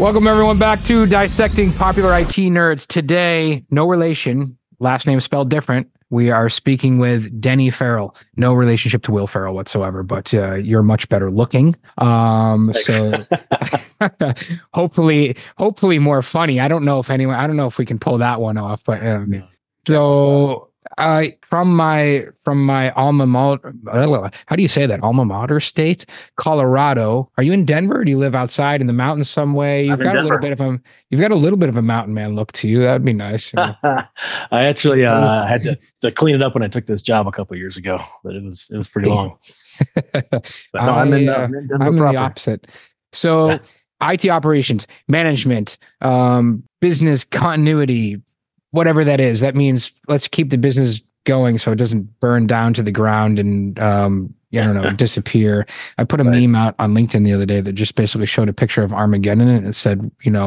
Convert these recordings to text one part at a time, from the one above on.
Welcome everyone back to Dissecting Popular IT Nerds. Today, no relation, last name spelled different. We are speaking with Denny Farrell. No relationship to Will Ferrell whatsoever, but you're much better looking. So hopefully more funny. I don't know if we can pull that one off, but so from my alma mater, how do you say that? Alma mater state, Colorado. Are you in Denver? Or do you live outside in the mountains some way? You've got a little bit of a mountain man look to you. That'd be nice. I actually had to clean it up when I took this job a couple of years ago, but it was pretty long. But no, I'm in the opposite. So IT operations, management, business continuity, whatever that is, that means let's keep the business going so it doesn't burn down to the ground and disappear. I put a meme out on LinkedIn the other day that just basically showed a picture of Armageddon, and it said,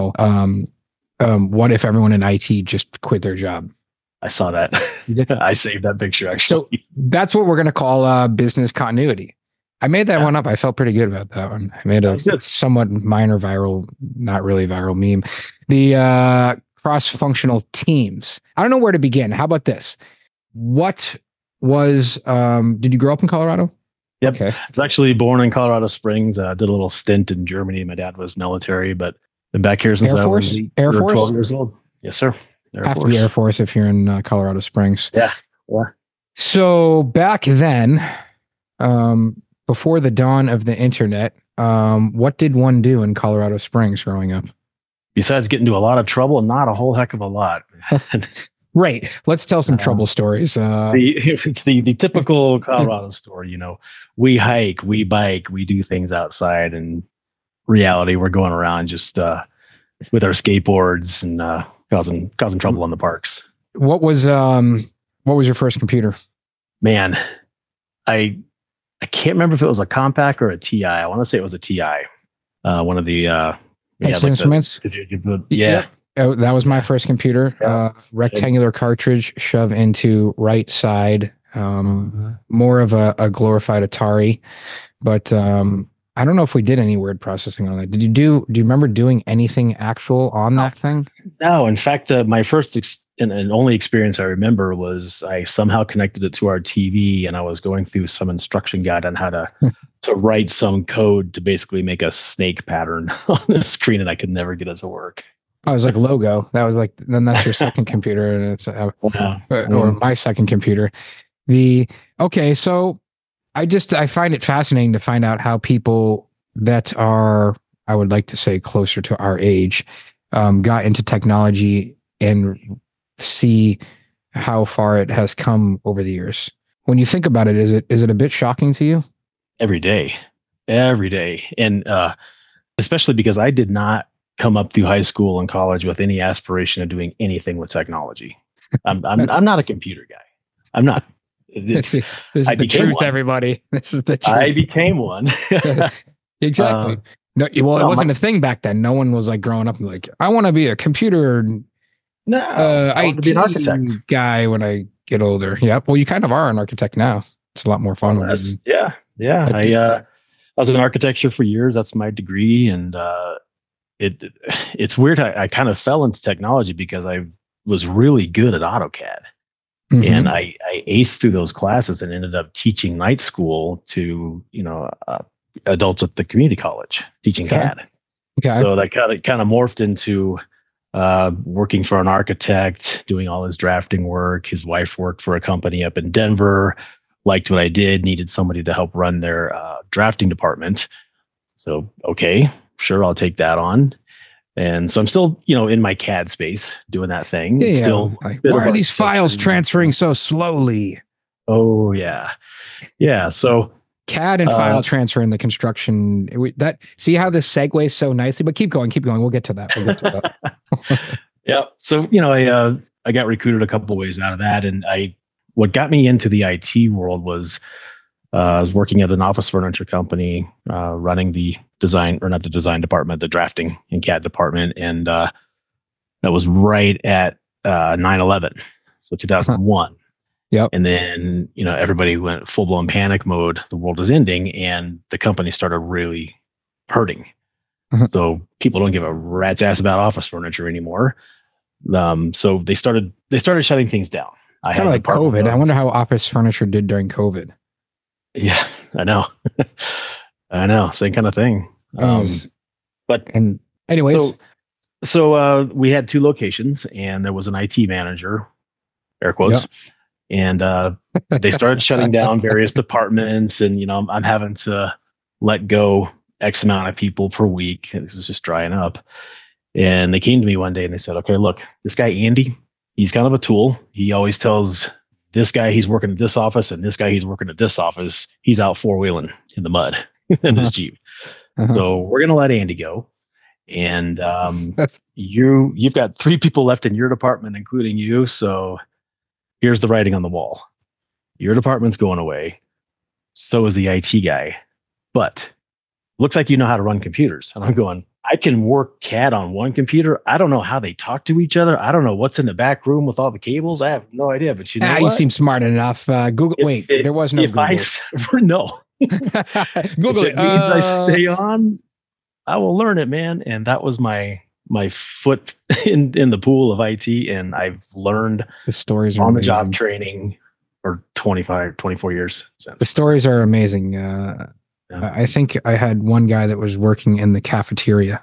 what if everyone in IT just quit their job? I saw that. I saved that picture actually. So that's what we're going to call business continuity. I made that one up. I felt pretty good about that one. I made a somewhat minor viral, not really viral meme. The cross-functional teams. I don't know where to begin. How about this? What was, did you grow up in Colorado? Yep. Okay. I was actually born in Colorado Springs. Did a little stint in Germany. My dad was military, but been back here since I was 12 years old. Yes, sir. Have to be Air Force if you're in Colorado Springs. Yeah. So back then, before the dawn of the internet, what did one do in Colorado Springs growing up? Besides getting into a lot of trouble, not a whole heck of a lot. Right. Let's tell some trouble stories. It's the typical Colorado story. We hike, we bike, we do things outside. And reality, we're going around just with our skateboards and causing trouble in the parks. What was your first computer? Man, I can't remember if it was a Compaq or a TI. I want to say it was a TI. One of the Instruments. Yeah. Oh, that was my first computer. Rectangular cartridge, shove into right side. More of a glorified Atari, but I don't know if we did any word processing on that. Do you remember doing anything actual on that thing? No. In fact, my first and only experience I remember was I somehow connected it to our TV, and I was going through some instruction guide on how to write some code to basically make a snake pattern on the screen, and I could never get it to work. I was like logo. That was like, then that's your second computer, and it's or my second computer. So I find it fascinating to find out how people that are, I would like to say, closer to our age, got into technology and see how far it has come over the years. When you think about it, is it a bit shocking to you? Every day. And especially because I did not come up through high school and college with any aspiration of doing anything with technology. I'm not a computer guy. I'm not. This is the truth, everybody. This is the truth. I became one. Exactly. It wasn't a thing back then. No one was like growing up and like, I want to be a computer I want to be an architect guy when I get older. Yeah. Well, you kind of are an architect now. It's a lot more fun. Yeah. I was in architecture for years. That's my degree. And it's weird. I kind of fell into technology because I was really good at AutoCAD. Mm-hmm. And I aced through those classes and ended up teaching night school to, adults at the community college, teaching CAD. Okay. So that kind of morphed into working for an architect, doing all his drafting work. His wife worked for a company up in Denver, liked what I did, needed somebody to help run their drafting department. So, okay, sure, I'll take that on. And so I'm still, in my CAD space doing that thing. Yeah. Still, why are these files transferring so slowly? Oh, yeah. Yeah. So CAD and file transfer in the construction. See how this segues so nicely, but keep going. We'll get to that. Yeah. So, I got recruited a couple ways out of that. And what got me into the IT world was, I was working at an office furniture company, running the design, or not the design department, the drafting and CAD department. And that was right at 9/11. So 2001. Yep. And then, everybody went full blown panic mode. The world is ending, and the company started really hurting. So people don't give a rat's ass about office furniture anymore. So they started shutting things down. I Kind had of like COVID. I wonder how office furniture did during COVID. Yeah, I know. I know. Same kind of thing. But anyways, so we had 2 locations, and there was an IT manager, air quotes, and they started shutting down various departments, and I'm having to let go X amount of people per week. This is just drying up. And they came to me one day and they said, "Okay, look, this guy Andy, he's kind of a tool. He always tells this guy he's working at this office and this guy he's working at this office. He's out 4-wheeling in the mud in his Jeep. So we're gonna let Andy go. And you've got 3 people left in your department, including you. So here's the writing on the wall. Your department's going away. So is the IT guy. But looks like you know how to run computers." And I'm going, I can work CAD on one computer. I don't know how they talk to each other. I don't know what's in the back room with all the cables. I have no idea. But you seem smart enough. Google. There was no Google. No. Google. If it means I stay on, I will learn it, man. And that was my foot in the pool of IT, and I've learned the stories on the job training for 24 years since. The stories are amazing. I think I had one guy that was working in the cafeteria,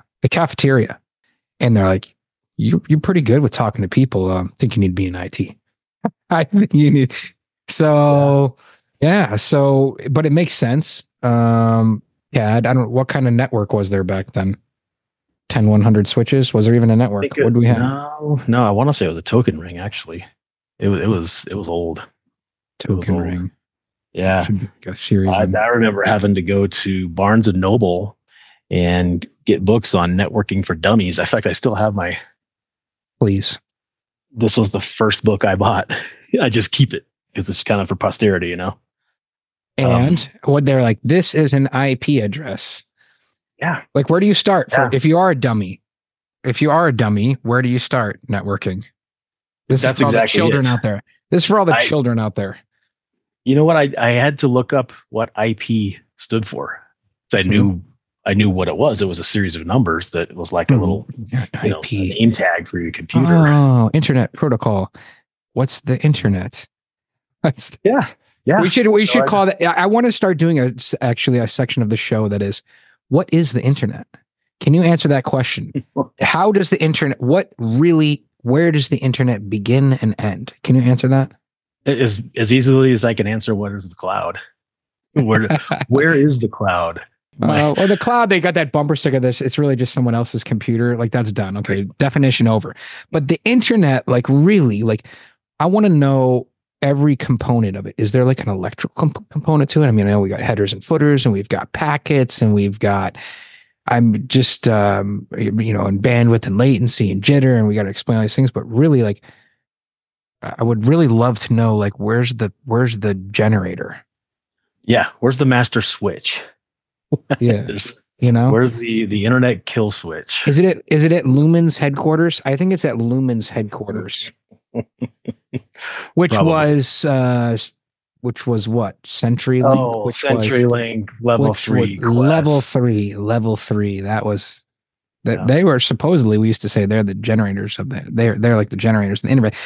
and they're like, "You're pretty good with talking to people. I think you need to be in IT." I think you need. So yeah. So, but it makes sense. I don't know what kind of network was there back then. 10-100 switches. Was there even a network? What do we have? No. I want to say it was a token ring. Actually, it was old. Token ring. Yeah. A series. I remember having to go to Barnes and Noble and get books on networking for dummies. In fact, I still have my. Please. This was the first book I bought. I just keep it because it's kind of for posterity, And what they're like, this is an IP address. Yeah. Like, where do you start if you are a dummy? If you are a dummy, where do you start networking? That's is for all the children out there. This is for all the children out there. You know what? I had to look up what IP stood for. I knew what it was. It was a series of numbers that was like a little IP a name tag for your computer. Oh, Internet Protocol. What's the internet? Yeah. We should call that. I want to start doing a section of the show that is, what is the internet? Can you answer that question? How does the internet? Where does the internet begin and end? Can you answer that? As easily as I can answer, what is the cloud? Where is the cloud? Or the cloud, they got that bumper sticker. It's really just someone else's computer. Like, that's done. Okay, definition over. But the internet, like, really, like, I want to know every component of it. Is there like an electrical component to it? I mean, I know we got headers and footers, and we've got packets, and we've got, I'm just, in bandwidth and latency and jitter, and we got to explain all these things. But really, like, I would really love to know, like, where's the generator? Yeah, where's the master switch? Yeah, where's the internet kill switch? Is it at Lumen's headquarters? I think it's at Lumen's headquarters. Which was what? CenturyLink? Oh, CenturyLink level 3. Level 3. That was that. Yeah. They were supposedly, we used to say they're the generators of they're like the generators of the internet.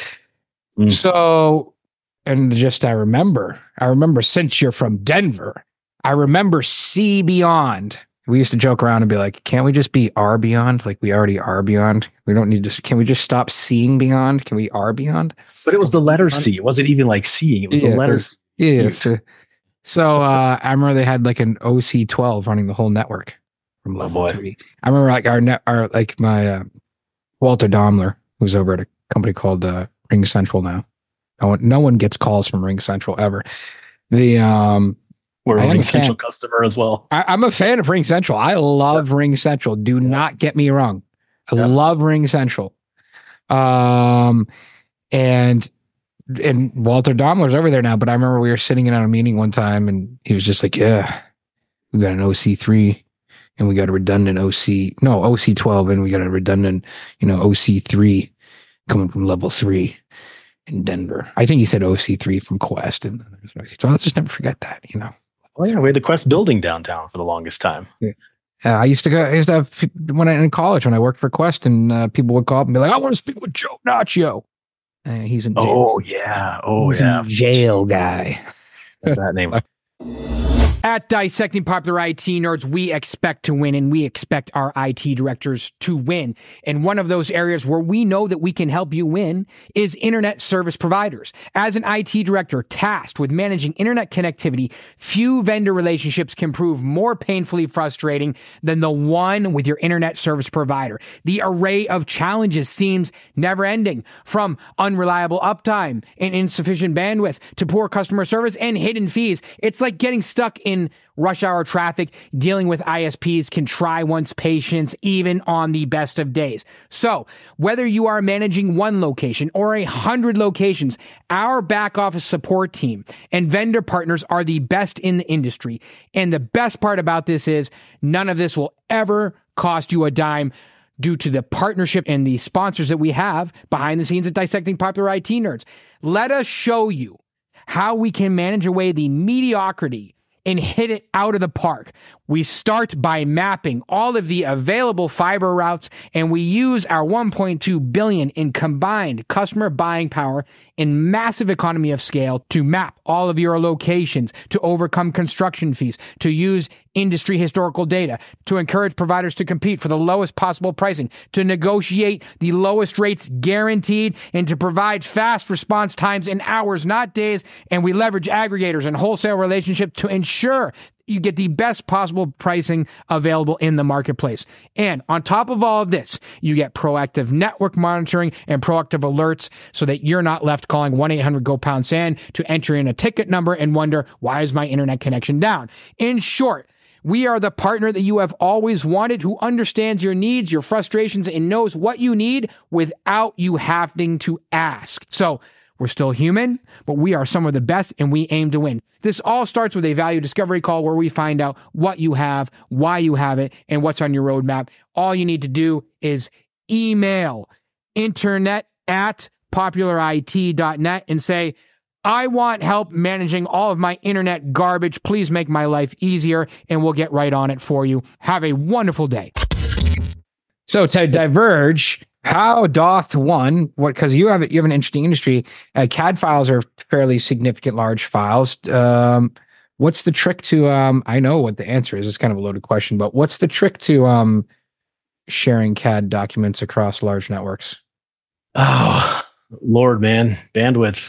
So, and just I remember since you're from Denver, I remember See Beyond. We used to joke around and be like, can't we just be R Beyond? Like, we already are beyond. We don't need to, can we just stop seeing beyond? Can we are beyond? But it was the letter C. It wasn't even like seeing. It was the letters. Yeah. So I remember they had like an OC12 running the whole network from level 3. I remember like my Walter Daimler, who's over at a company called Ring Central now. No one gets calls from Ring Central ever. We're a Ring Central customer as well. I'm a fan of Ring Central. I love Ring Central. Do not get me wrong. I love Ring Central. And Walter Daimler's over there now, but I remember we were sitting in on a meeting one time and he was just like, yeah, we got an OC3 and we got a redundant OC12 and we got a redundant, OC3 coming from level 3 in Denver. I think he said OC3 from Quest. And so I'll just never forget that, Oh yeah, we had the Quest building downtown for the longest time. Yeah. I used to have when in college when I worked for Quest, and people would call up and be like, "I want to speak with Joe Nacho." He's in jail. Oh yeah, he's in jail, guy. That name. At Dissecting Popular IT Nerds, we expect to win, and we expect our IT directors to win. And one of those areas where we know that we can help you win is internet service providers. As an IT director tasked with managing internet connectivity, few vendor relationships can prove more painfully frustrating than the one with your internet service provider. The array of challenges seems never ending, from unreliable uptime and insufficient bandwidth to poor customer service and hidden fees. It's like getting stuck in rush hour traffic. Dealing with ISPs can try one's patience even on the best of days. So whether you are managing one location or 100 locations, our back office support team and vendor partners are the best in the industry. And the best part about this is none of this will ever cost you a dime, due to the partnership and the sponsors that we have behind the scenes at Dissecting Popular IT Nerds. Let us show you how we can manage away the mediocrity and hit it out of the park. We start by mapping all of the available fiber routes, and we use our $1.2 billion in combined customer buying power and massive economy of scale to map all of your locations, to overcome construction fees, to use industry historical data, to encourage providers to compete for the lowest possible pricing, to negotiate the lowest rates guaranteed, and to provide fast response times in hours, not days. And we leverage aggregators and wholesale relationships to ensure you get the best possible pricing available in the marketplace. And on top of all of this, you get proactive network monitoring and proactive alerts so that you're not left calling 1-800-GO-POUND-SAND to enter in a ticket number and wonder, why is my internet connection down? In short, we are the partner that you have always wanted, who understands your needs, your frustrations, and knows what you need without you having to ask. So we're still human, but we are some of the best, and we aim to win. This all starts with a value discovery call where we find out what you have, why you have it, and what's on your roadmap. All you need to do is email internet@popularit.net and say, I want help managing all of my internet garbage. Please make my life easier, and we'll get right on it for you. Have a wonderful day. So to diverge, how doth one, because you have an interesting industry, CAD files are fairly significant large files. What's the trick to, I know what the answer is. It's kind of a loaded question, but what's the trick to sharing CAD documents across large networks? Oh, Lord, man. Bandwidth.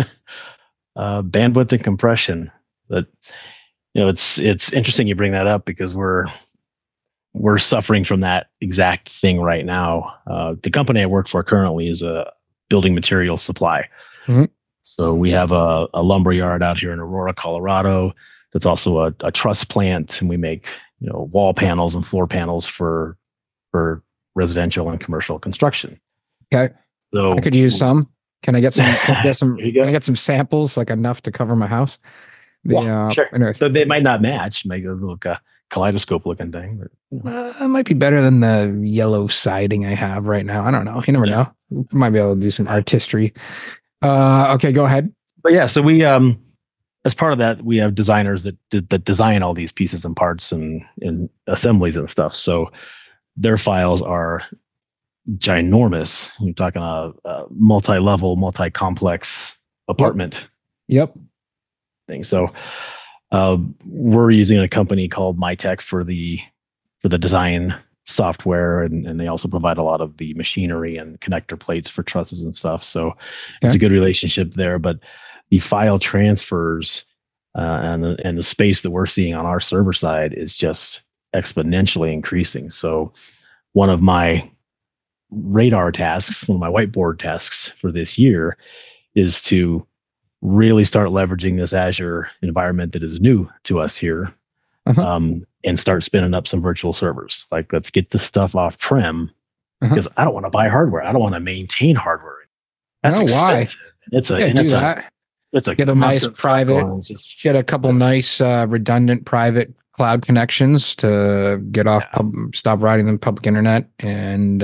Bandwidth and compression. But it's interesting you bring that up, because we're suffering from that exact thing right now. The company I work for currently is a building material supply. Mm-hmm. So we have a lumber yard out here in Aurora, Colorado. That's also a truss plant, and we make wall panels and floor panels for residential and commercial construction. Okay, so I could use some. Can I get some? Can I get some samples, like enough to cover my house? Sure. So they might not match. Make it look a kaleidoscope looking thing. But, it might be better than the yellow siding I have right now. I don't know. You never know. Might be able to do some artistry. Okay, go ahead. But yeah, so we as part of that, we have designers that design all these pieces and parts and assemblies and stuff. So their files are ginormous. You're talking a multi-level, multi-complex apartment. Yep. Thing. So we're using a company called MyTech for the design software, and they also provide a lot of the machinery and connector plates for trusses and stuff. So it's a good relationship there. But the file transfers and the space that we're seeing on our server side is just exponentially increasing. So one of my radar tasks, one of my whiteboard tasks for this year, is to really start leveraging this Azure environment that is new to us here, and start spinning up some virtual servers. Like, let's get this stuff off prem, because I don't want to buy hardware. I don't want to maintain hardware. That's expensive. Why? It's a get a nice private, get a couple nice redundant private cloud connections to get off, stop riding the public internet, and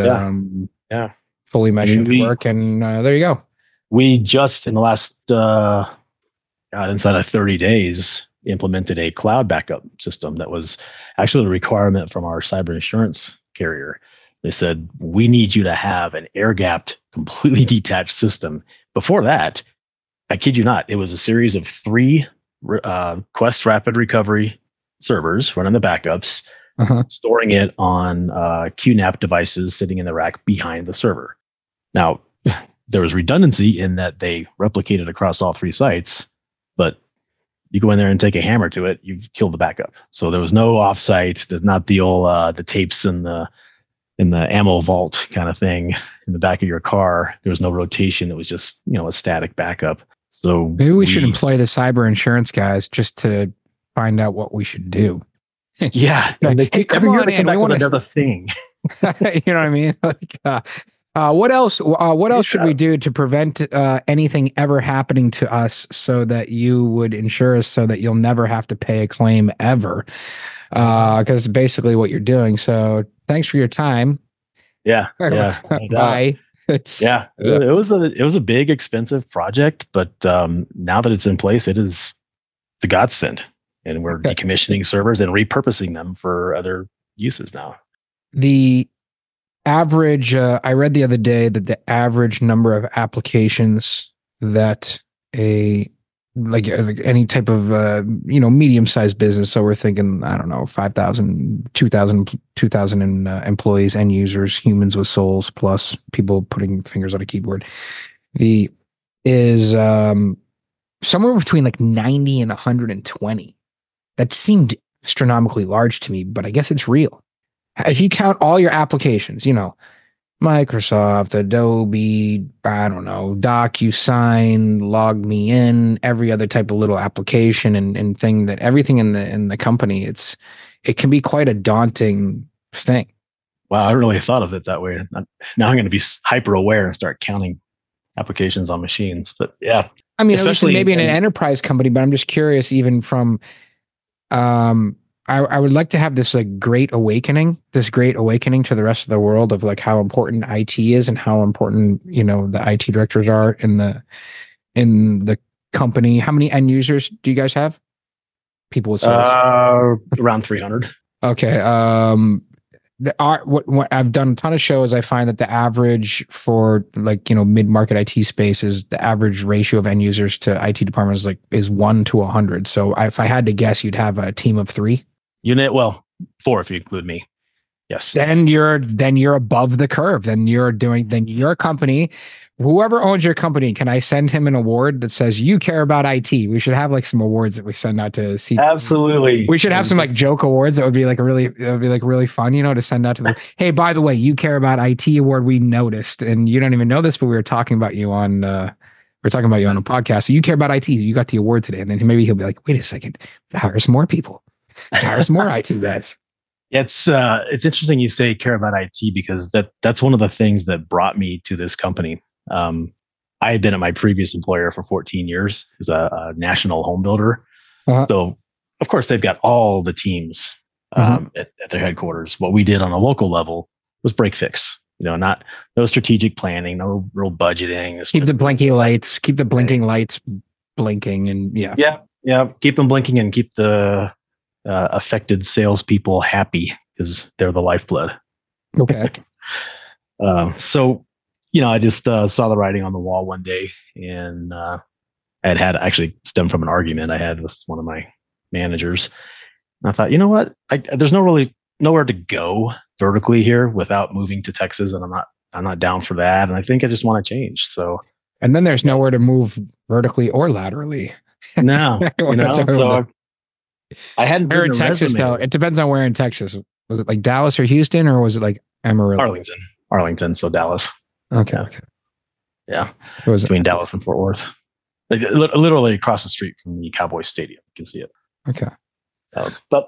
fully mesh network, and there you go. We just in the last inside of 30 days implemented a cloud backup system that was actually a requirement from our cyber insurance carrier. They said, we need you to have an air-gapped, completely detached system. Before that, I kid you not, it was a series of 3 Quest Rapid Recovery servers running the backups, storing it on QNAP devices sitting in the rack behind the server. Now, there was redundancy in that they replicated across all 3 sites, but you go in there and take a hammer to it, you've killed the backup. So there was no offsite. There's not the old the tapes in the ammo vault kind of thing in the back of your car. There was no rotation. It was just, a static backup. So maybe we should employ the cyber insurance guys just to find out what we should do. Yeah. And they hey, come on in. We want another thing. You know what I mean? What else? What else should we do to prevent anything ever happening to us, so that you would insure us, so that you'll never have to pay a claim ever? Because basically what you're doing. So thanks for your time. Yeah. Bye. Yeah. It was a big, expensive project, but now that it's in place, it's a godsend, and we're decommissioning servers and repurposing them for other uses now. The average, I read the other day that the average number of applications that any type of medium-sized business, so we're thinking, I don't know, 5,000 2,000 employees, end users, humans with souls, plus people putting fingers on a keyboard, is somewhere between like 90 and 120. That seemed astronomically large to me, but I guess it's real. If you count all your applications, Microsoft, Adobe, I don't know, DocuSign, LogMeIn, every other type of little application and thing, that everything in the company, it can be quite a daunting thing. Wow, I really thought of it that way. Now I'm going to be hyper aware and start counting applications on machines. But yeah, I mean, especially maybe in an enterprise company. But I'm just curious, even from, I would like to have this great awakening to the rest of the world of how important IT is and how important the IT directors are in the company. How many end users do you guys have? People with sales? Around 300. Okay. What I've done a ton of shows. I find that the average for mid-market IT space is the average ratio of end users to IT departments is 1 to 100. So if I had to guess, you'd have a team of 3. 4 if you include me. Yes. Then you're above the curve. Then your company, whoever owns your company, can I send him an award that says you care about IT? We should have some awards that we send out to see. Absolutely. We should have some joke awards that would be really fun, to send out to them. Hey, by the way, you care about IT award. We noticed, and you don't even know this, but we were talking about you on a podcast. So you care about IT. You got the award today. And then maybe he'll be like, wait a second, hire some more people. Hire some more IT guys. It's interesting you say care about IT, because that's one of the things that brought me to this company. I had been at my previous employer for 14 years as a national home builder. So of course they've got all the teams at their headquarters. What we did on a local level was break fix. No strategic planning, no real budgeting. Keep the blinking lights blinking, and yeah. Keep them blinking and keep the affected salespeople happy, because they're the lifeblood. Okay. So, I just saw the writing on the wall one day, and I had actually stemmed from an argument I had with one of my managers. And I thought, you know what? There's nowhere to go vertically here without moving to Texas, and I'm not down for that. And I think I just want to change. So, and then there's nowhere to move vertically or laterally. No, so I hadn't been in Texas though. It depends on where in Texas. Was it Dallas or Houston, or was it Amarillo? Arlington. So Dallas. Okay. Yeah. It was between Dallas and Fort Worth. Literally across the street from the Cowboys Stadium. You can see it. Okay. But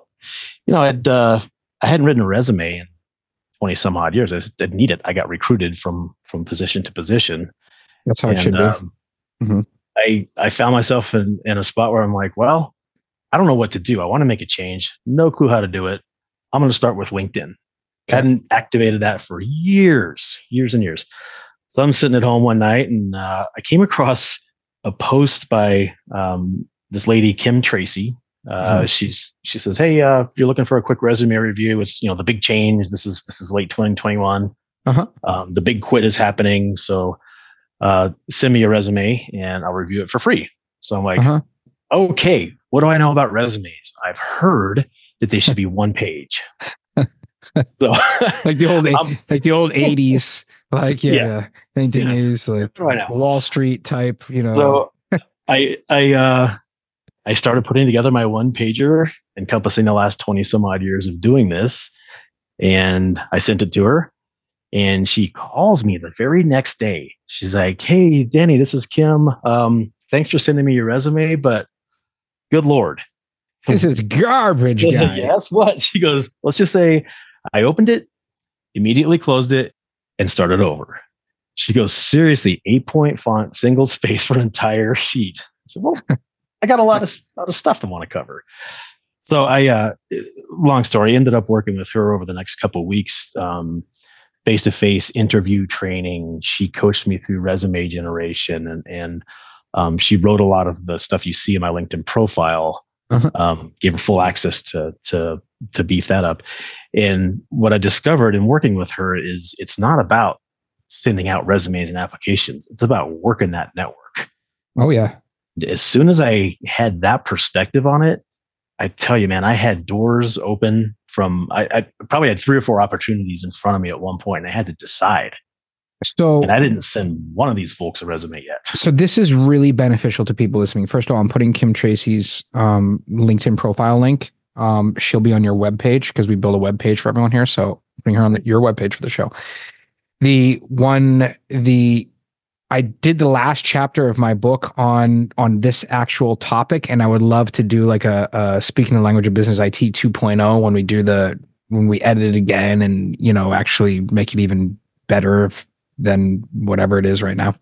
I hadn't written a resume in 20 some odd years. I just didn't need it. I got recruited from position to position. That's how it should be. I found myself in a spot where I'm like, well, I don't know what to do. I want to make a change. No clue how to do it. I'm going to start with LinkedIn. Okay. I hadn't activated that for years and years. So I'm sitting at home one night, and I came across a post by this lady, Kim Tracy, She says, "Hey, if you're looking for a quick resume review, it's the big change. This is late 2021. The big quit is happening. So send me a resume and I'll review it for free." So I'm like, okay, what do I know about resumes? I've heard that they should be one page. So, like the old 80s, like 1980s, like Wall Street type, So I started putting together my one pager encompassing the last 20 some odd years of doing this. And I sent it to her, and she calls me the very next day. She's like, "Hey, Danny, this is Kim. Thanks for sending me your resume, but good Lord, this is garbage, guy." Yes, what? She goes, "Let's just say I opened it, immediately closed it, and started over." She goes, "Seriously, 8-point font, single space for an entire sheet." I said, "Well, I got a lot of stuff to want to cover." So long story, ended up working with her over the next couple of weeks, face-to-face interview training. She coached me through resume generation, and she wrote a lot of the stuff you see in my LinkedIn profile. Gave her full access to beef that up. And what I discovered in working with her is it's not about sending out resumes and applications. It's about working that network. Oh yeah. As soon as I had that perspective on it, I tell you, man, I had doors open from, I probably had 3 or 4 opportunities in front of me at one point, and I had to decide. And I didn't send one of these folks a resume yet. So this is really beneficial to people listening. First of all, I'm putting Kim Tracy's LinkedIn profile link. She'll be on your webpage because we build a webpage for everyone here. So bring her on your webpage for the show. I did the last chapter of my book on this actual topic, and I would love to do like a speaking the language of business IT 2.0 when we edit it again and actually make it even better than whatever it is right now.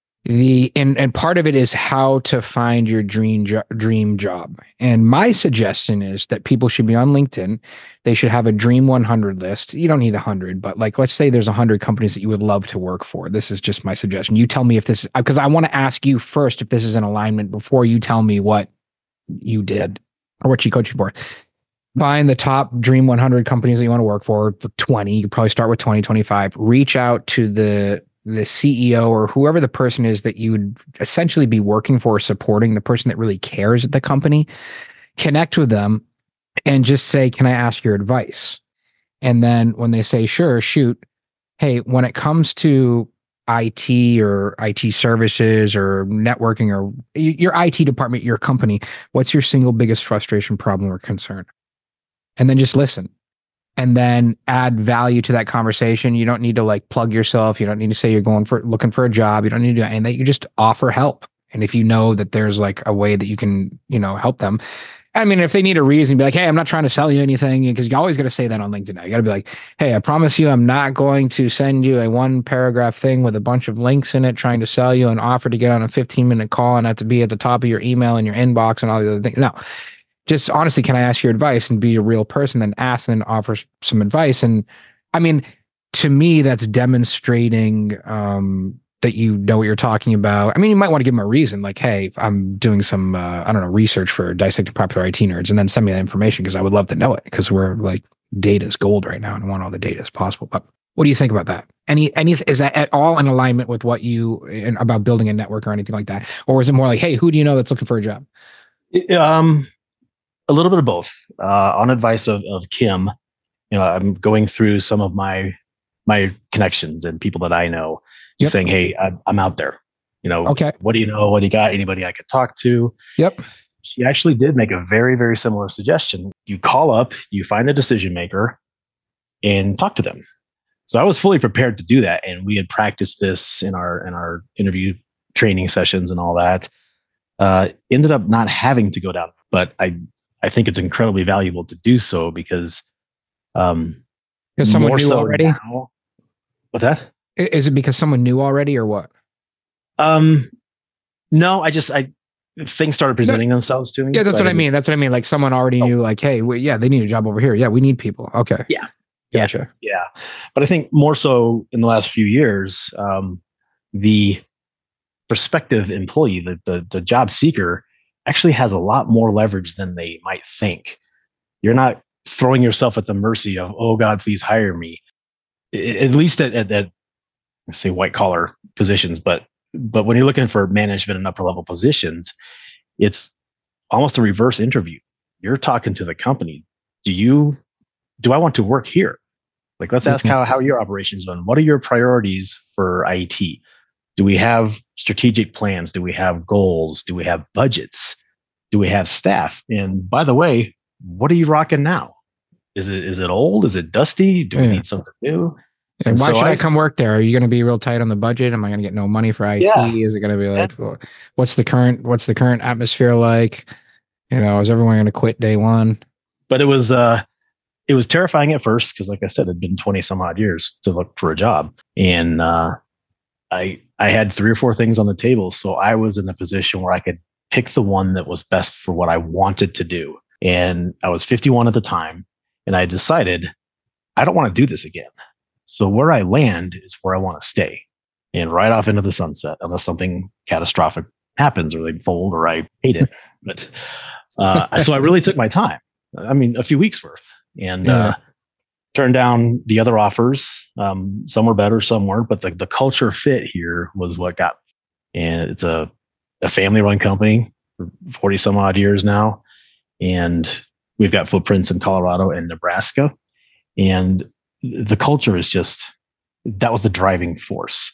And part of it is how to find your dream job. And my suggestion is that people should be on LinkedIn. They should have a dream 100 list. You don't need 100, but like, let's say there's 100 companies that you would love to work for. This is just my suggestion. You tell me if this, because I want to ask you first if this is in alignment before you tell me what you did or what you coached for. Find the top dream 100 companies that you want to work for, 20. You could probably start with 20, 25. Reach out to the CEO or whoever the person is that you would essentially be working for, supporting the person that really cares at the company. Connect with them and just say, "Can I ask your advice?" And then when they say, "Sure, shoot. Hey, when it comes to IT or IT services or networking or your IT department, your company, what's your single biggest frustration, problem, or concern?" And then just listen. And then add value to that conversation. You don't need to like plug yourself. You don't need to say you're looking for a job. You don't need to do anything. You just offer help. And if you know that there's like a way that you can, help them. I mean, if they need a reason, be like, "Hey, I'm not trying to sell you anything," because you always got to say that on LinkedIn now. You got to be like, "Hey, I promise you, I'm not going to send you a 1-paragraph thing with a bunch of links in it trying to sell you an offer to get on a 15-minute call and have to be at the top of your email and your inbox and all the other things." No. Just honestly, can I ask your advice and be a real person, then ask and then offer some advice. And I mean, to me, that's demonstrating that you know what you're talking about. I mean, you might want to give them a reason like, "Hey, I'm doing some, research for Dissecting Popular IT Nerds," and then send me that information because I would love to know it because we're like, data is gold right now and I want all the data as possible. But what do you think about that? Is that at all in alignment with what about building a network or anything like that? Or is it more like, "Hey, who do you know that's looking for a job?" A little bit of both. On advice of Kim, I'm going through some of my connections and people that I know, saying, "Hey, I'm out there. Okay. What do you know? What do you got? Anybody I could talk to?" Yep. She actually did make a very, very similar suggestion. You call up, you find a decision maker, and talk to them. So I was fully prepared to do that, and we had practiced this in our interview training sessions and all that. Ended up not having to go down, but I think it's incredibly valuable to do so because someone knew already. Now, what's that? Is it because someone knew already or what? No, things started presenting themselves to me. Yeah, that's what I mean. That's what I mean. Like someone already knew, like, "Hey, they need a job over here. Yeah, we need people." Okay. Yeah. Gotcha. Yeah. But I think more so in the last few years, the prospective employee, the job seeker, actually has a lot more leverage than they might think. You're not throwing yourself at the mercy of, oh God, please hire me. At least at say white collar positions, but when you're looking for management and upper level positions, it's almost a reverse interview. You're talking to the company. Do I want to work here? Like, let's ask how your operations run. What are your priorities for IT? Do we have strategic plans? Do we have goals? Do we have budgets? Do we have staff? And by the way, what are you rocking now? Is it old? Is it dusty? Do we need something new? And why should I come work there? Are you going to be real tight on the budget? Am I going to get no money for IT? Yeah. Is it going to be like, what's the current atmosphere like? Is everyone going to quit day one? But it was terrifying at first because, like I said, it'd been 20 some odd years to look for a job, and I had 3 or 4 things on the table, so I was in a position where I could pick the one that was best for what I wanted to do. And I was 51 at the time, and I decided I don't want to do this again. So where I land is where I want to stay, and right off into the sunset, unless something catastrophic happens or they fold or I hate it. But so I really took my time. I mean, a few weeks worth, and turned down the other offers. Some were better, some weren't, but the culture fit here was what got me. And it's a family-run company for 40 some odd years now, and we've got footprints in Colorado and Nebraska, and the culture is that was the driving force.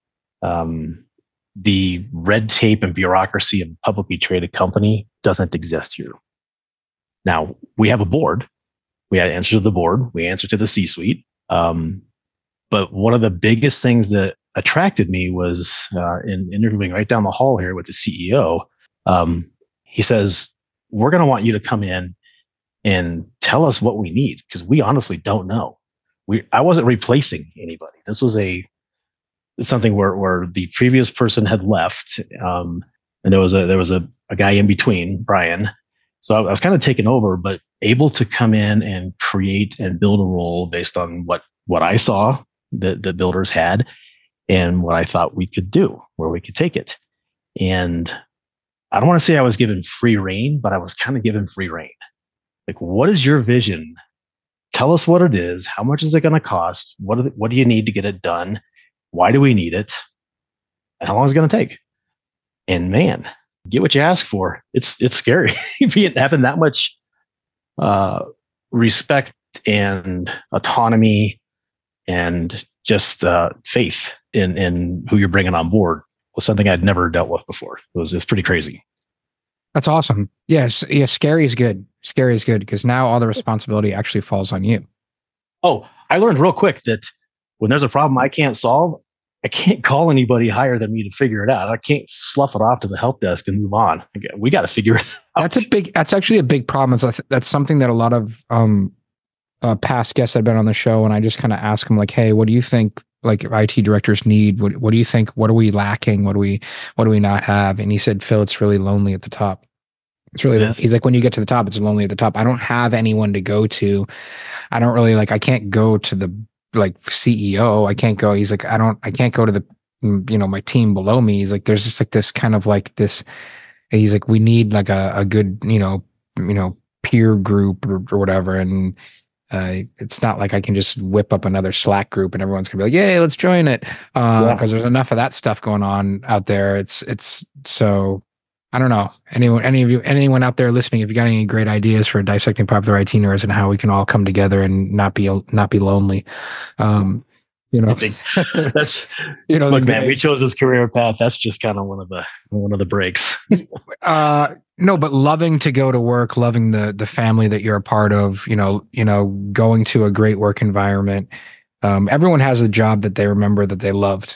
The red tape and bureaucracy of a publicly traded company doesn't exist here. Now, we have a board. We had to answer to the board. We answer to the C-suite. But one of the biggest things that attracted me was in interviewing right down the hall here with the CEO. He says, we're going to want you to come in and tell us what we need, because we honestly don't know. I wasn't replacing anybody. This was something where the previous person had left, and there was a guy in between, Brian. So I was kind of taken over, but able to come in and create and build a role based on what I saw that the builders had and what I thought we could do, where we could take it. And I don't want to say I was given free reign, but I was kind of given free reign. Like, what is your vision? Tell us what it is. How much is it going to cost? What do you need to get it done? Why do we need it? And how long is it going to take? And man, get what you ask for. It's scary having that much respect and autonomy and just faith in who you're bringing on board was something I'd never dealt with before. It was pretty crazy. That's awesome. Yes. Yeah. Scary is good. Scary is good because now all the responsibility actually falls on you. Oh, I learned real quick that when there's a problem I can't solve, I can't call anybody higher than me to figure it out. I can't slough it off to the help desk and move on. We got to figure it out. That's actually a big problem. That's something that a lot of past guests have been on the show, and I just kind of ask them like, "Hey, what do you think like IT directors need? What do you think? What are we lacking? What do we not have?" And he said, "Phil, it's really lonely at the top. It's really." He's like, when you get to the top, it's lonely at the top. I don't have anyone to go to. I don't really I can't go to the CEO. I can't go. He's like, I can't go to the, my team below me. He's like, there's just like this kind of like this, he's like, we need like a good, peer group or whatever. And it's not like I can just whip up another Slack group and everyone's gonna be like, yay, let's join it. Cause there's enough of that stuff going on out there. It's so I don't know. Anyone out there listening, if you got any great ideas for dissecting popular IT nerds and how we can all come together and not be lonely, I think that's look, man, we chose this career path. That's just kind of one of the breaks. No, but loving to go to work, loving the family that you're a part of, going to a great work environment. Everyone has a job that they remember that they loved.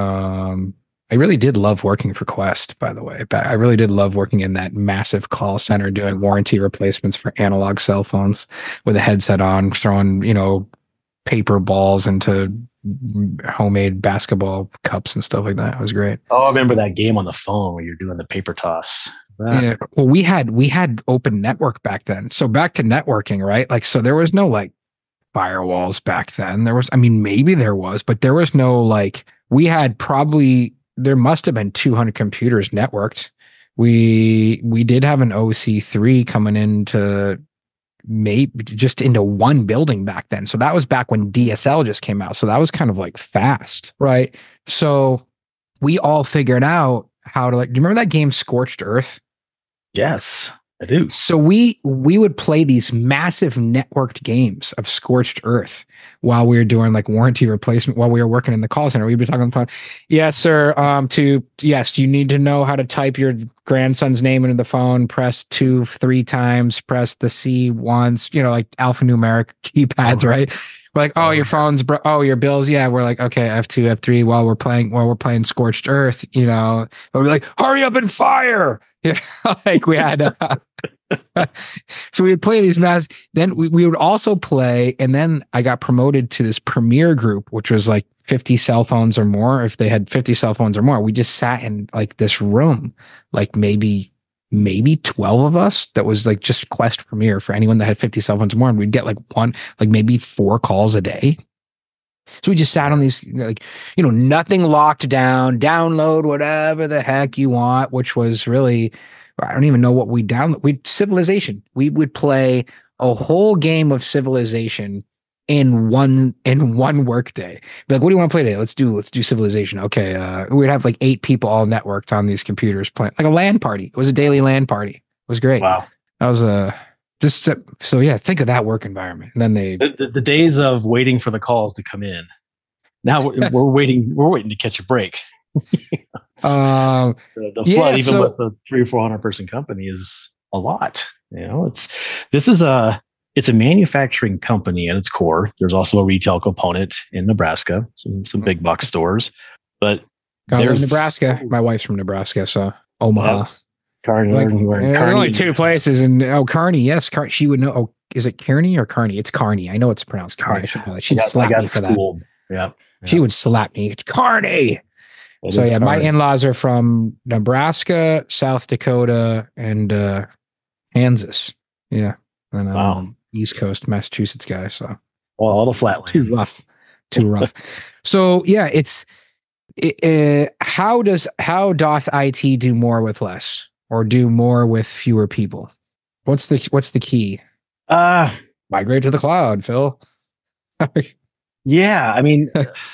I really did love working for Quest, by the way. I really did love working in that massive call center doing warranty replacements for analog cell phones with a headset on, throwing, paper balls into homemade basketball cups and stuff like that. It was great. Oh, I remember that game on the phone where you're doing the paper toss. Yeah. Well, we had open network back then. So back to networking, right? So there was no firewalls back then. Maybe there was, but there was no we had there must have been 200 computers networked We did have an OC3 coming into maybe just into one building back then. So that was back when DSL just came out. So that was kind of like fast, right? So we all figured out how to, like, do you remember that game Scorched Earth? Yes, I do. So we would play these massive networked games of Scorched Earth while we were doing like warranty replacement, while we were working in the call center. We'd be talking on the phone. Yes, sir. Yes, you need to know how to type your grandson's name into the phone, press 2 3 times, press the C once, like alphanumeric keypads, right? We're like, oh, your phone's your bills. Yeah. We're like, okay, F2, F3 while we're playing Scorched Earth, but we're like, hurry up and fire. Yeah. Like we had, so we would play these mass. Then we would also play. And then I got promoted to this premier group, which was like 50 cell phones or more. If they had 50 cell phones or more, we just sat in like this room, like maybe 12 of us. That was like just Quest Premier for anyone that had 50 cell phones or more. And we'd get like maybe 4 calls a day. So we just sat on these, nothing locked down, download whatever the heck you want, which was really, I don't even know what we download. Civilization. We would play a whole game of Civilization in one work day. Be like, what do you want to play today? Let's do Civilization. Okay. We'd have like 8 people all networked on these computers playing like a LAN party. It was a daily LAN party. It was great. Wow. That was so yeah, think of that work environment. And then the days of waiting for the calls to come in. Now we're waiting to catch a break. The flood, even with the 300 or 400 person company, is a lot. It's a manufacturing company at its core. There's also a retail component in Nebraska, some big box stores. But there's Nebraska. My wife's from Nebraska, so Omaha. Yeah. Kearney, there's only 2 places, and Kearney, yes, she would know. Oh, is it Kearney or Kearney? It's Kearney. I know it's pronounced Kearney. I should know that. She'd slap me for that. Yeah, she would slap me. It's Kearney. So yeah, my in-laws are from Nebraska, South Dakota, and Kansas. Yeah, and I'm East Coast Massachusetts guy. So all the flatland. Too rough. So yeah, how doth IT do more with less, or do more with fewer people? What's the key? Migrate to the cloud, Phil. Yeah, I mean,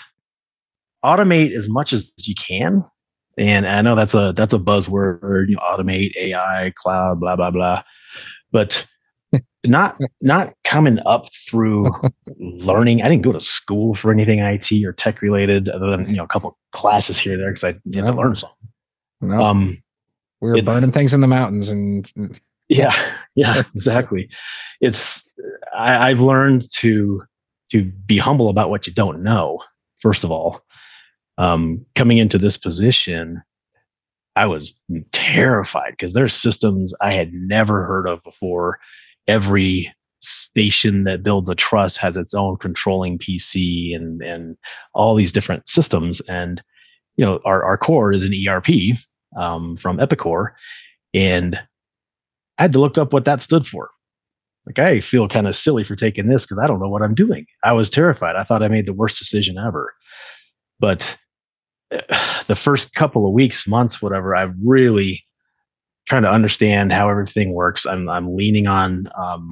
automate as much as you can. And I know that's a buzzword, automate, AI, cloud, blah, blah, blah. But not coming up through learning. I didn't go to school for anything IT or tech related, other than a couple classes here or there because I had to learn something. No. We were burning things in the mountains and yeah, exactly. I've learned to be humble about what you don't know. First of all, coming into this position, I was terrified because there's systems I had never heard of before. Every station that builds a truss has its own controlling PC and all these different systems. And, our core is an ERP from Epicor. And I had to look up what that stood for. Like, I feel kind of silly for taking this because I don't know what I'm doing. I was terrified. I thought I made the worst decision ever. But the first couple of weeks, months, whatever, I really trying to understand how everything works. I'm leaning on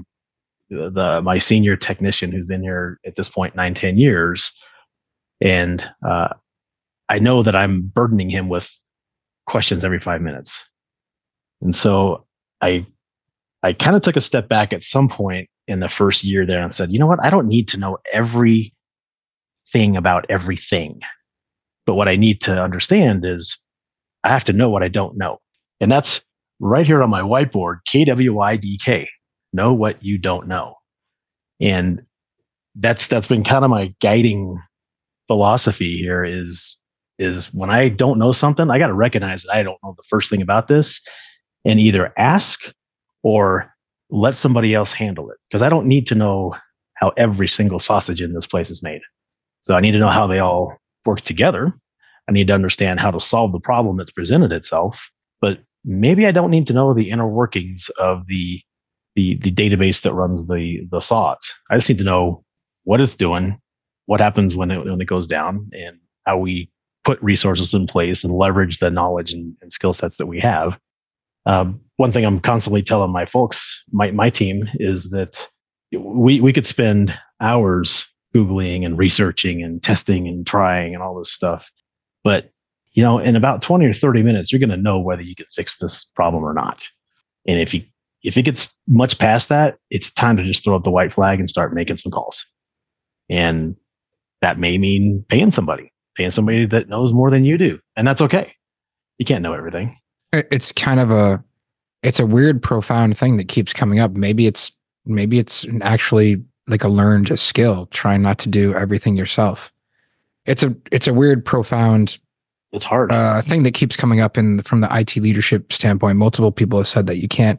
my senior technician who's been here at this point 9-10 years, and I know that I'm burdening him with questions every 5 minutes, and so I kind of took a step back at some point in the first year there and said, you know what, I don't need to know everything about everything, but what I need to understand is I have to know what I don't know, and that's right here on my whiteboard, KWIDK, know what you don't know. And that's been kind of my guiding philosophy here is when I don't know something, I got to recognize that I don't know the first thing about this and either ask or let somebody else handle it. Because I don't need to know how every single sausage in this place is made. So I need to know how they all work together. I need to understand how to solve the problem that's presented itself. But maybe I don't need to know the inner workings of the database that runs the SODs. I just need to know what it's doing, what happens when it goes down, and how we put resources in place and leverage the knowledge and skill sets that we have. One thing I'm constantly telling my folks, my team, is that we could spend hours Googling and researching and testing and trying and all this stuff. But, in about 20 or 30 minutes, you're going to know whether you can fix this problem or not. And if it gets much past that, it's time to just throw up the white flag and start making some calls. And that may mean paying somebody that knows more than you do. And that's okay. You can't know everything. It's kind of it's a weird, profound thing that keeps coming up. Maybe it's actually like a learned skill, trying not to do everything yourself. It's a weird, profound, it's hard thing that keeps coming up from the IT leadership standpoint. Multiple people have said that you can't,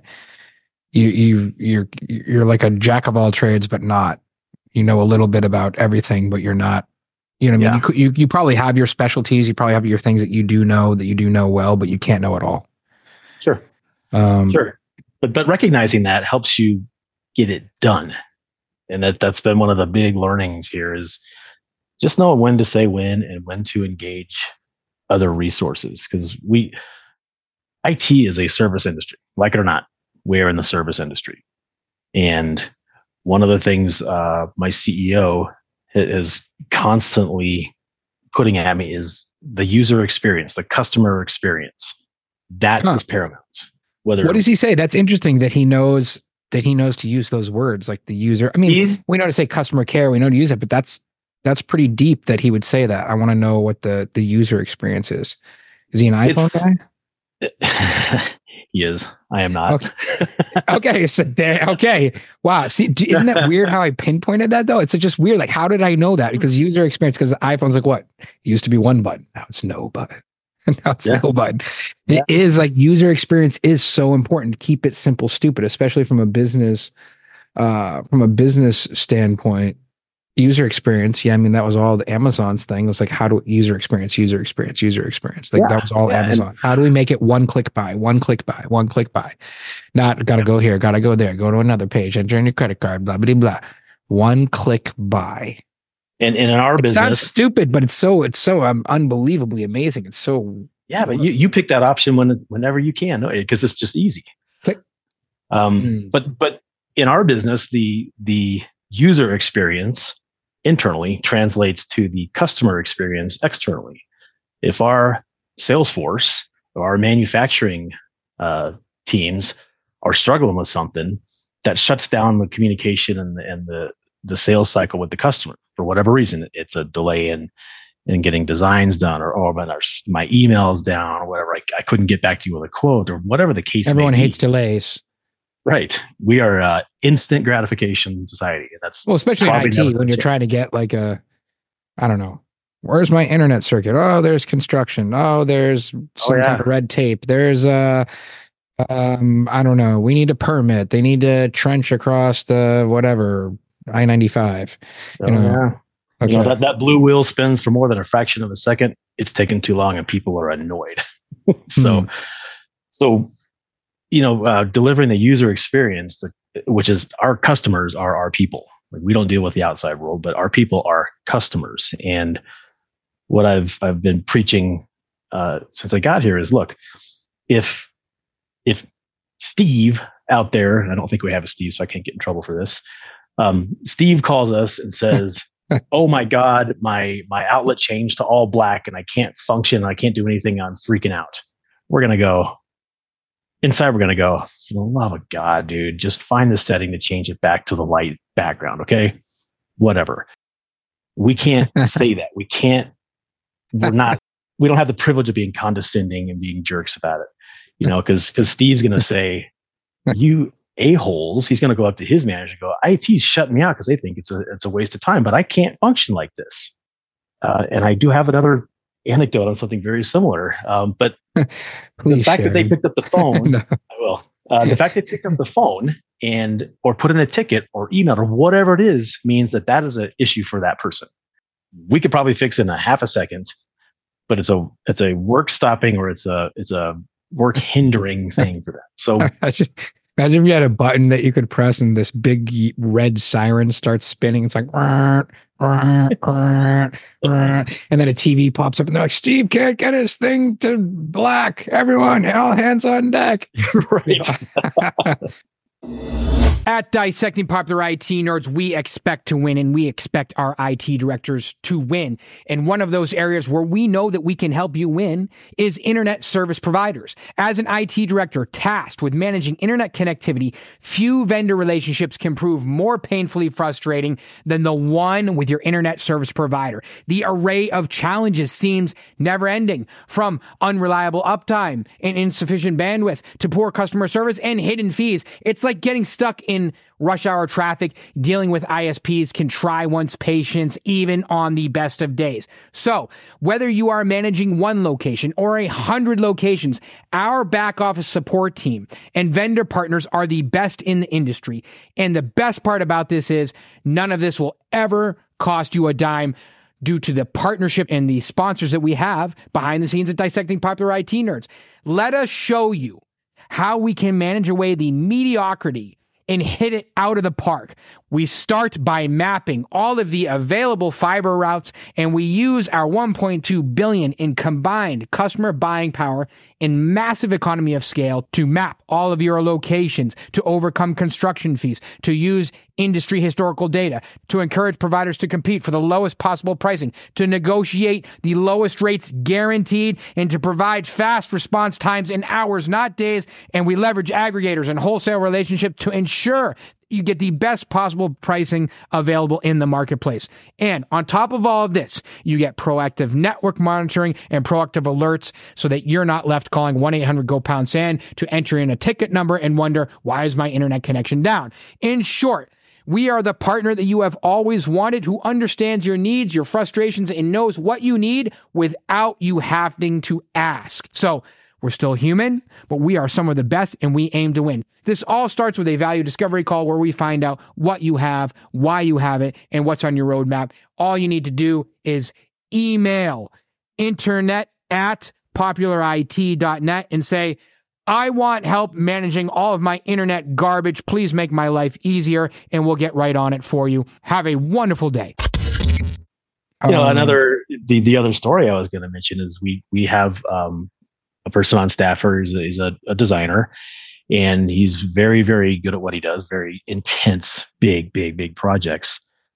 you're like a jack of all trades, but not, a little bit about everything, but you're not, I mean? You probably have your specialties. You probably have your things that you do know well, but you can't know it all. Sure. Sure. But recognizing that helps you get it done. And that's been one of the big learnings here, is just know when to say when and when to engage other resources. Because IT is a service industry. Like it or not, we're in the service industry. And one of the things my CEO is constantly putting at me is the user experience, the customer experience. That is paramount. What does he say? That's interesting that he knows to use those words, like the user. I mean, we know to say customer care, we know to use it, but that's pretty deep that he would say that. I want to know what the user experience is. Is he an iPhone guy? He is. I am not. Okay. So okay. Wow. See, isn't that weird how I pinpointed that though? It's just weird. Like, how did I know that? Because user experience, because the iPhone's like what? It used to be one button. Now it's no button. Now it's no button. It is like user experience is so important. Keep it simple, stupid, especially from a business standpoint. User experience. Yeah. I mean, that was all the Amazon's thing. It was like, how do user experience. Like that was all Amazon. How do we make it one click buy? Not gotta go here, gotta go there, go to another page, enter in your credit card, blah, blah, blah. One click buy. And in our business, it's not stupid, but it's so unbelievably amazing. It's so but you pick that option whenever you can, because it's just easy. But in our business, the user experience internally translates to the customer experience externally. If our sales force or our manufacturing teams are struggling with something, that shuts down the communication and the sales cycle with the customer for whatever reason. It's a delay in getting designs done, or my email's down, or whatever. I couldn't get back to you with a quote, or whatever the case. Everyone hates delays. Right. We are instant gratification society. That's especially in IT when you're trying to get like I don't know, where's my internet circuit? Oh, there's construction. Oh, there's some kind of red tape. There's I don't know. We need a permit. They need to trench across the whatever I-95. Okay. That blue wheel spins for more than a fraction of a second. It's taken too long, and people are annoyed. So delivering the user experience, which is our customers are our people. Like, we don't deal with the outside world, but our people are customers. And what I've been preaching since I got here is, look, if Steve out there, and I don't think we have a Steve, so I can't get in trouble for this. Steve calls us and says, "Oh my God, my outlet changed to all black, and I can't function. I can't do anything. I'm freaking out." We're gonna go. Inside, we're going to go, for the love of God, dude, just find the setting to change it back to the light background, okay? Whatever. We can't say that. We don't have the privilege of being condescending and being jerks about it, because Steve's going to say, "You a-holes," he's going to go up to his manager and go, "IT's shutting me out because they think it's a waste of time, but I can't function like this." And I do have another anecdote on something very similar, but the fact that they picked up the phone, no. I will. The fact they picked up the phone or put in a ticket or email or whatever it is means that is an issue for that person. We could probably fix it in a half a second, but it's a work stopping or it's a work hindering thing for them. So Imagine if you had a button that you could press and this big red siren starts spinning. It's like, and then a TV pops up and they're like, Steve can't get his thing to black. Everyone, all hands on deck. Right. At Dissecting Popular IT Nerds, we expect to win, and we expect our IT directors to win. And one of those areas where we know that we can help you win is internet service providers. As an IT director tasked with managing internet connectivity, few vendor relationships can prove more painfully frustrating than the one with your internet service provider. The array of challenges seems never ending, from unreliable uptime and insufficient bandwidth to poor customer service and hidden fees. It's like getting stuck in rush hour traffic. Dealing with ISPs can try one's patience even on the best of days. So whether you are managing one location or 100 locations, our back office support team and vendor partners are the best in the industry. And the best part about this is none of this will ever cost you a dime, due to the partnership and the sponsors that we have behind the scenes at Dissecting Popular IT Nerds. Let us show you how we can manage away the mediocrity and hit it out of the park. We start by mapping all of the available fiber routes, and we use our $1.2 billion in combined customer buying power and massive economy of scale to map all of your locations, to overcome construction fees, to use industry historical data, to encourage providers to compete for the lowest possible pricing, to negotiate the lowest rates guaranteed, and to provide fast response times in hours, not days. And we leverage aggregators and wholesale relationships to ensure you get the best possible pricing available in the marketplace. And on top of all of this, you get proactive network monitoring and proactive alerts so that you're not left calling 1-800-GO-POUND-SAND to enter in a ticket number and wonder, why is my internet connection down? In short, we are the partner that you have always wanted, who understands your needs, your frustrations, and knows what you need without you having to ask. So we're still human, but we are some of the best, and we aim to win. This all starts with a value discovery call where we find out what you have, why you have it, and what's on your roadmap. All you need to do is email internet@popularit.net and say, I want help managing all of my internet garbage. Please make my life easier, and we'll get right on it for you. Have a wonderful day. The other story I was going to mention is we have a person on staff who is a designer, and he's very, very good at what he does. Very intense, big projects.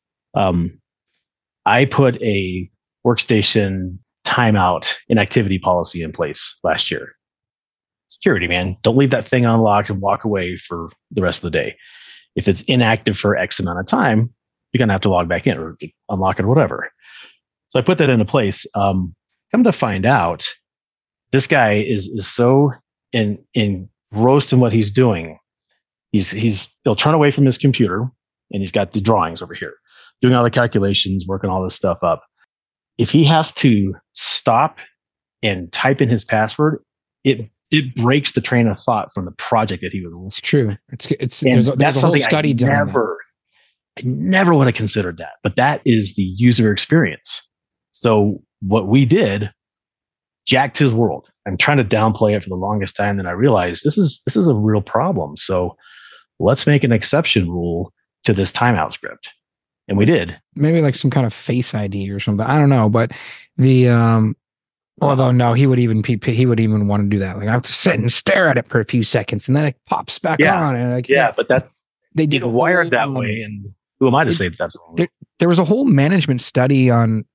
I put a workstation timeout inactivity policy in place last year. Security, man. Don't leave that thing unlocked and walk away for the rest of the day. If it's inactive for X amount of time, you're going to have to log back in or unlock it or whatever. So I put that into place. Come to find out, this guy is so engrossed in what he's doing. He'll turn away from his computer, and he's got the drawings over here, doing all the calculations, working all this stuff up. If he has to stop and type in his password, it breaks the train of thought from the project that he was. It's true. There's a whole study done. I never would have considered that, but that is the user experience. So what we did jacked his world. I'm trying to downplay it for the longest time. Then I realized this is a real problem. So let's make an exception rule to this timeout script. And we did. Maybe like some kind of Face ID or something. I don't know. But although no, he would even want to do that. Like I have to sit and stare at it for a few seconds, and then it pops back on. And but that they did wired that way. And who am I to say that that's wrong? There was a whole management study on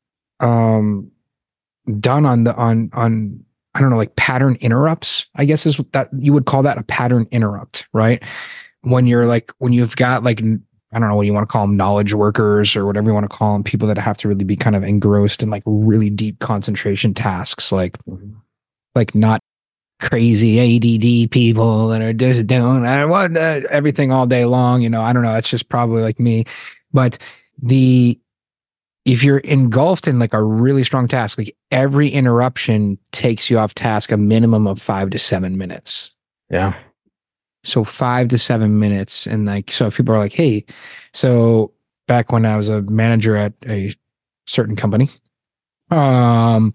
done on I don't know, like pattern interrupts, I guess is that you would call that a pattern interrupt, right? When you've got like, I don't know what you want to call them, knowledge workers or whatever you want to call them, people that have to really be kind of engrossed in like really deep concentration tasks, like not crazy ADD people that are just doing everything all day long. I don't know. It's just probably like me, but if you're engulfed in like a really strong task, like every interruption takes you off task a minimum of 5 to 7 minutes. Yeah. So 5 to 7 minutes. And like, so if people are like, hey, so back when I was a manager at a certain company, I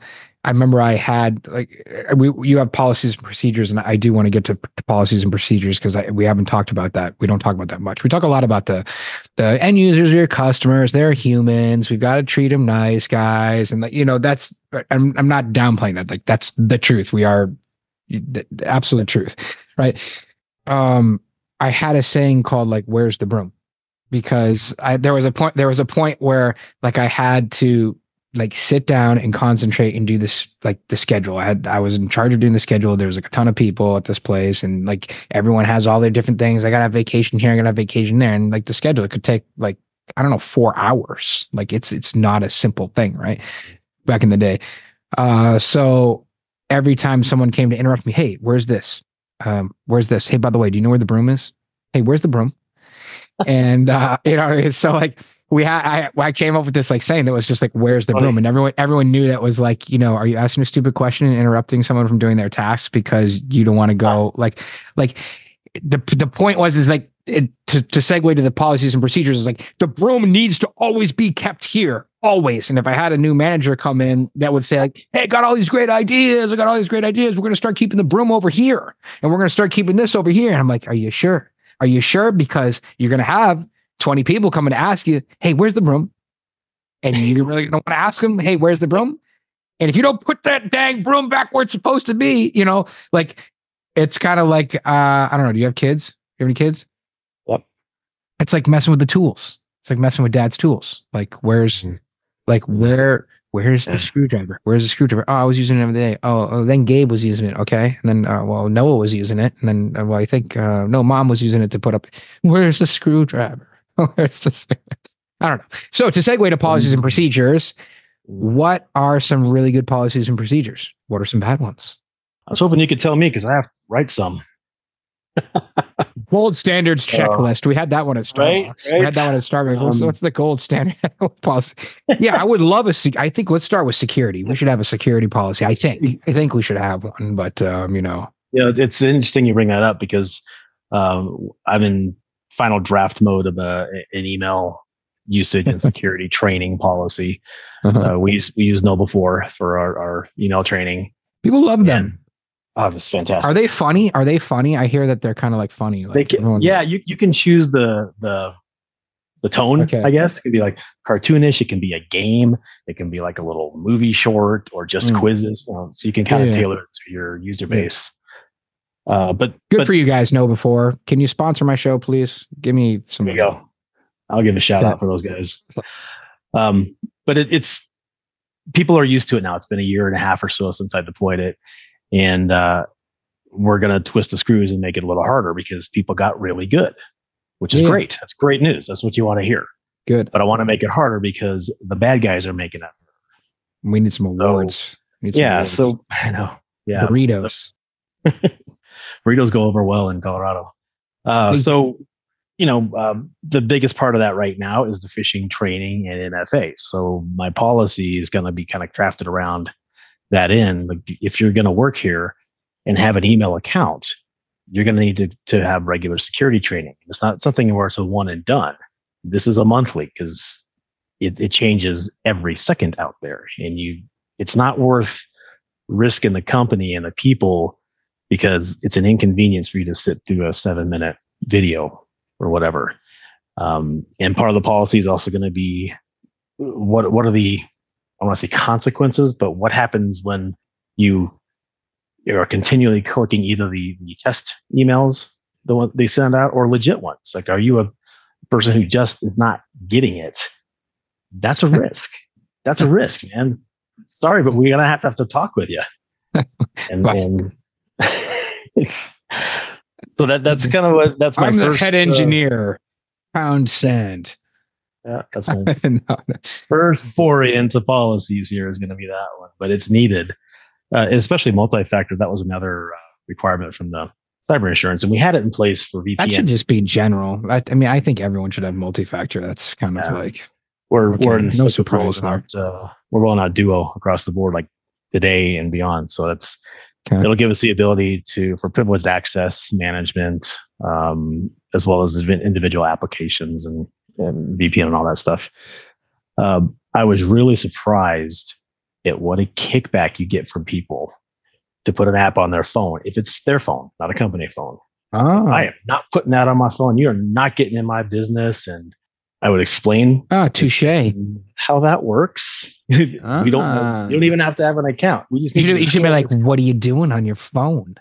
I remember I had you have policies and procedures, and I do want to get to policies and procedures because we haven't talked about that. We don't talk about that much. We talk a lot about the end users, your customers. They're humans. We've got to treat them nice, guys, and that's. I'm not downplaying that. Like that's the truth. We are the absolute truth, right? I had a saying called like, "Where's the broom?" Because there was a point where like I had to like sit down and concentrate and do this, like the schedule. I was in charge of doing the schedule. There was like a ton of people at this place, and like everyone has all their different things. I gotta have vacation here, I gotta have vacation there. And like the schedule, it could take like, I don't know, 4 hours. Like it's not a simple thing, right? Back in the day. So every time someone came to interrupt me, hey, where's this? Where's this? Hey, by the way, do you know where the broom is? Hey, where's the broom? And it's so like I came up with this like saying that was just like, where's the broom? And everyone knew that was like, are you asking a stupid question and interrupting someone from doing their tasks because you don't want to go like the point is like to segue to the policies and procedures is like the broom needs to always be kept here, always. And if I had a new manager come in that would say like, hey, I got all these great ideas. We're going to start keeping the broom over here and we're going to start keeping this over here. And I'm like, are you sure? Are you sure? Because you're going to have 20 people coming to ask you, hey, where's the broom? And you really don't want to ask them, hey, where's the broom? And if you don't put that dang broom back where it's supposed to be, like it's kind of like, I don't know. Do you have kids? Do you have any kids? Yep. It's like messing with the tools. It's like messing with dad's tools. Like where's the screwdriver? Where's the screwdriver? Oh, I was using it the other day. Oh, then Gabe was using it. Okay. And then, Noah was using it. And then, I think, no, mom was using it to put up. Where's the screwdriver? Where's the, I don't know. So to segue to policies and procedures, what are some really good policies and procedures? What are some bad ones? I was hoping you could tell me because I have to write some. Gold standards checklist. We had that one at Starbucks. Right. We had that one at Starbucks. What's the gold standard policy? Yeah, I would love I think let's start with security. We should have a security policy. I think we should have one, but it's interesting you bring that up because I'm in final draft mode of an email usage and security training policy. Uh-huh. We use Noble4 for our email training. People love them. Oh, that's fantastic. Are they funny? I hear that they're kind of like funny. Like you can choose the tone, okay. I guess. It can be like cartoonish. It can be a game. It can be like a little movie short or just quizzes. So you can kind of tailor it to your user base. But for you guys, Noble4. Can you sponsor my show, please? Give me some. There you go. I'll give a shout out for those guys. But it's people are used to it now. It's been a year and a half or so since I deployed it. And we're going to twist the screws and make it a little harder because people got really good, which is great. That's great news. That's what you want to hear. Good. But I want to make it harder because the bad guys are making it. We need some awards. So I know. Yeah. Burritos. Burritos go over well in Colorado. The biggest part of that right now is the phishing training and MFA. So my policy is going to be kind of crafted around that in. Like if you're going to work here and have an email account, you're going to need to have regular security training. It's not something where it's a one and done. This is a monthly because it changes every second out there, and it's not worth risking the company and the people because it's an inconvenience for you to sit through a 7-minute video or whatever. And part of the policy is also going to be what are the, I want to say consequences, but what happens when you are continually clicking either the test emails, the one they send out, or legit ones? Like, are you a person who just is not getting it? That's a risk. That's a risk, man. Sorry, but we're gonna have to talk with you. And so that's kind of that's my I'm first. I'm the head engineer. Pound sand. Yeah, that's my first foray into policies. Here is going to be that one, but it's needed, especially multi-factor. That was another requirement from the cyber insurance, and we had it in place for VPN. That should just be general. I think everyone should have multi-factor. That's kind of like we're no surprise there. We're rolling out Duo across the board, like today and beyond. So that's it'll give us the ability for privileged access management, as well as individual applications and VPN and all that stuff. I was really surprised at what a kickback you get from people to put an app on their phone. If it's their phone, not a company phone. Oh. I am not putting that on my phone. You are not getting in my business. And I would explain touche. how that works. We don't know. You don't even have to have an account. We just you should be like, what are you doing on your phone?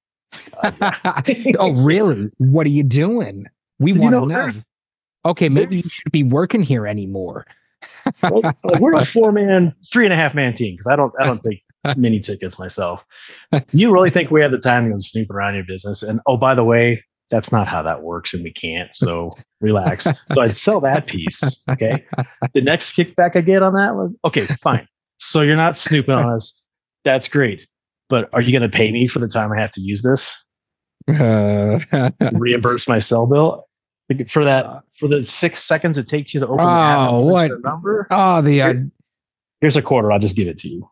Oh, really? What are you doing? We want to know. Okay, maybe you shouldn't be working here anymore. We're a 3.5-man team because I don't take many tickets myself. You really think we have the time to go snoop around your business? And oh, by the way, that's not how that works, and we can't. So relax. So I'd sell that piece. Okay. The next kickback I get on that one, okay, fine. So you're not snooping on us. That's great. But are you going to pay me for the time I have to use this? Reimburse my cell bill for the 6 seconds it takes you to open the app. What number? Oh, here's a quarter. I'll just give it to you.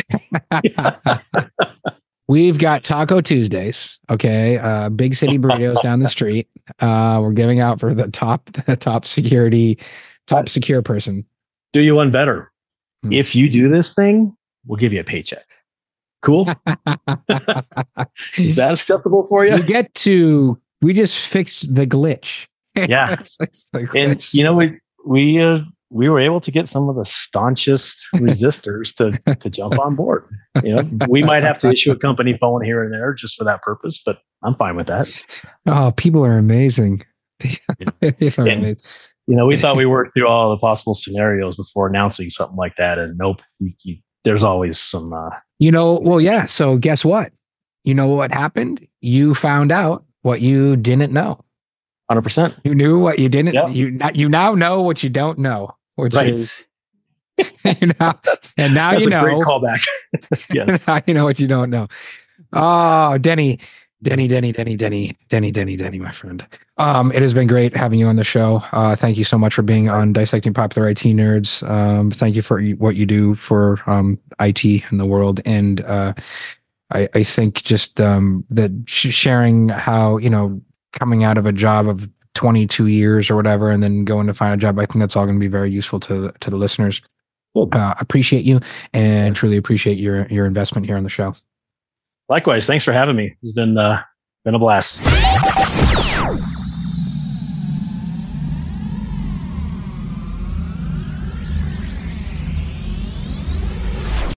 We've got Taco Tuesdays. Okay. Big City Burritos down the street. We're giving out for the top secure person. Do you one better? If you do this thing, we'll give you a paycheck. Cool. Is that acceptable for you? We just fixed the glitch. Yeah. And you know, we were able to get some of the staunchest resistors to jump on board. You know, we might have to issue a company phone here and there just for that purpose, but I'm fine with that. Oh, people are amazing. And, you know, we thought we worked through all the possible scenarios before announcing something like that, and nope, there's always some. Well, yeah. So guess what? You know what happened? You found out what you didn't know. 100%. You knew what you didn't. Yep. You now know what you don't know, which is, and now that's you know. A great callback. Yes. Now you know what you don't know. Oh, Denny, my friend. It has been great having you on the show. Thank you so much for being on Dissecting Popular IT Nerds. Thank you for what you do for IT in the world, and I think just that sharing how, you know, coming out of a job of 22 years or whatever, and then going to find a job, I think that's all going to be very useful to the listeners. Appreciate you and truly appreciate your investment here on the show. Likewise. Thanks for having me. It's been a blast.